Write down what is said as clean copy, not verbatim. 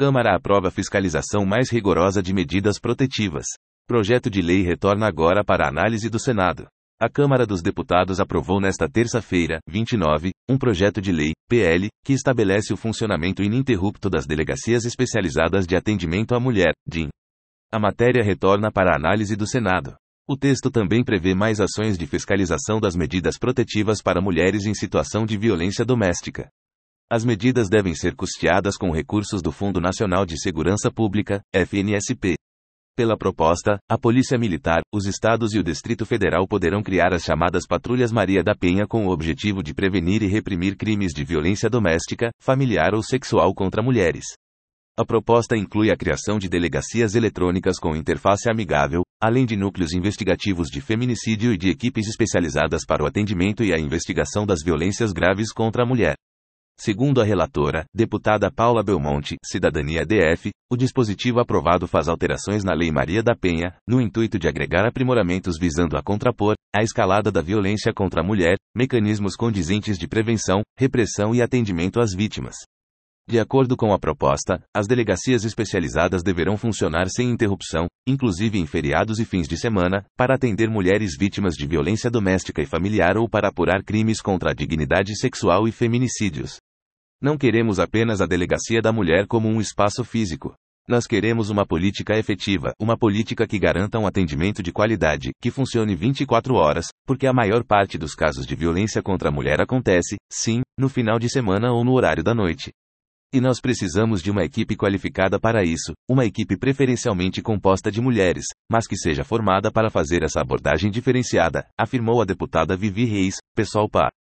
Câmara aprova fiscalização mais rigorosa de medidas protetivas. Projeto de lei retorna agora para análise do Senado. A Câmara dos Deputados aprovou nesta terça-feira, 29, um projeto de lei, PL, que estabelece o funcionamento ininterrupto das Delegacias Especializadas de Atendimento à Mulher, DIM. A matéria retorna para a análise do Senado. O texto também prevê mais ações de fiscalização das medidas protetivas para mulheres em situação de violência doméstica. As medidas devem ser custeadas com recursos do Fundo Nacional de Segurança Pública, FNSP. Pela proposta, a Polícia Militar, os estados e o Distrito Federal poderão criar as chamadas Patrulhas Maria da Penha com o objetivo de prevenir e reprimir crimes de violência doméstica, familiar ou sexual contra mulheres. A proposta inclui a criação de delegacias eletrônicas com interface amigável, além de núcleos investigativos de feminicídio e de equipes especializadas para o atendimento e a investigação das violências graves contra a mulher. Segundo a relatora, deputada Paula Belmonte, Cidadania DF, o dispositivo aprovado faz alterações na Lei Maria da Penha, no intuito de agregar aprimoramentos visando a contrapor a escalada da violência contra a mulher, mecanismos condizentes de prevenção, repressão e atendimento às vítimas. De acordo com a proposta, as delegacias especializadas deverão funcionar sem interrupção, inclusive em feriados e fins de semana, para atender mulheres vítimas de violência doméstica e familiar ou para apurar crimes contra a dignidade sexual e feminicídios. Não queremos apenas a Delegacia da Mulher como um espaço físico. Nós queremos uma política efetiva, uma política que garanta um atendimento de qualidade, que funcione 24 horas, porque a maior parte dos casos de violência contra a mulher acontece, sim, no final de semana ou no horário da noite. E nós precisamos de uma equipe qualificada para isso, uma equipe preferencialmente composta de mulheres, mas que seja formada para fazer essa abordagem diferenciada, afirmou a deputada Vivi Reis, PSOL-PA.